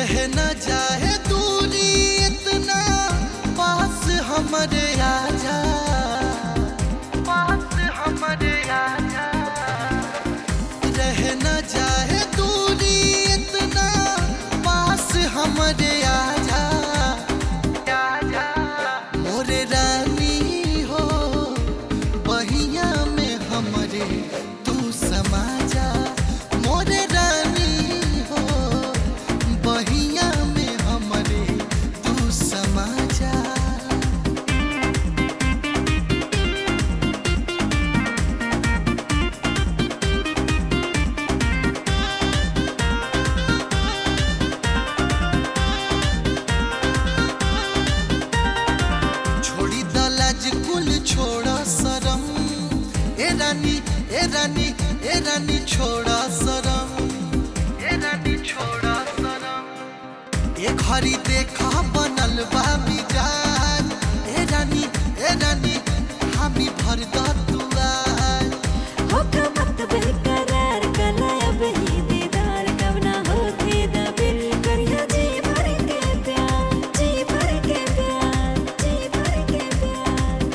रह न जाए दूरी इतना, पास हमारे आजा, पास हमारे आजा। रह न जाए दूरी इतना, पास हमारे आजा, आजा। मोरे रानी हो बहिया में हमारे तू समा जा, मोरे रानी हो बहिया में हमारे तू समा जा। छोड़ी दलाज कुल छोड़ा शरम, ए रानी ए रानी ए रानी छोड़ा शरम, ए रानी छोड़ा शरम। ए घड़ी देखा बनल बा मिजाज, ए रानी हामी भर द दुआर। होका मत बेकरार कला अब ही दीदार, कब ना होती दबिर करिया जी भर के प्यार, जी भर के प्यार, जी भर के प्यार।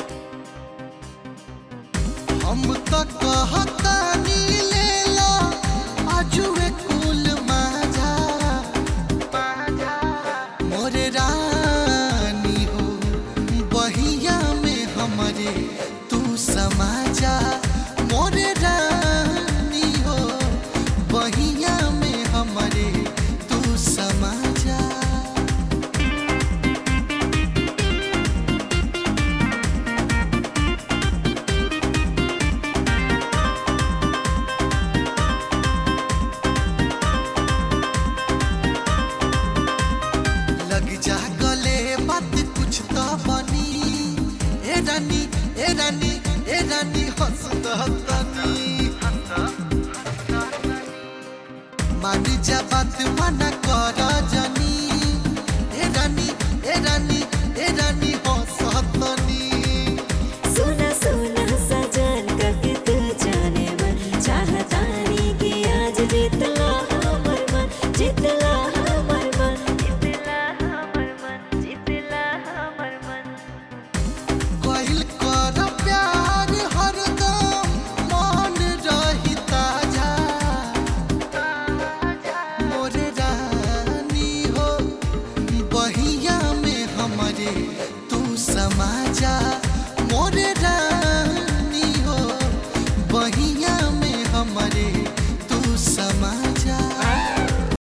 हम तो कहतानी ले लो आजुए कुल माझा, मोरे रानी हो बहिया में हमारे तू समा जा, मोरे रानी हो बहिया में हमारे तू समा जा। लग जा गले बात कुछ तो बनी, ए रानी ए रानी ए रानी हंसतनी। मान जा बात मना